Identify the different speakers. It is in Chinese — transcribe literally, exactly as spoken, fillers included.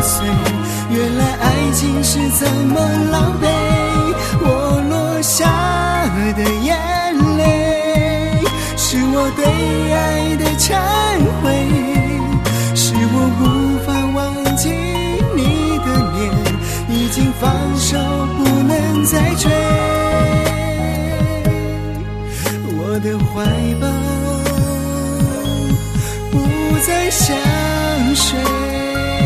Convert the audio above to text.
Speaker 1: 碎，原来爱情是这么狼狈，我落下的眼泪是我对爱的忏悔，是我无法忘记你的脸，已经放手不能再追，我的怀抱不再相随。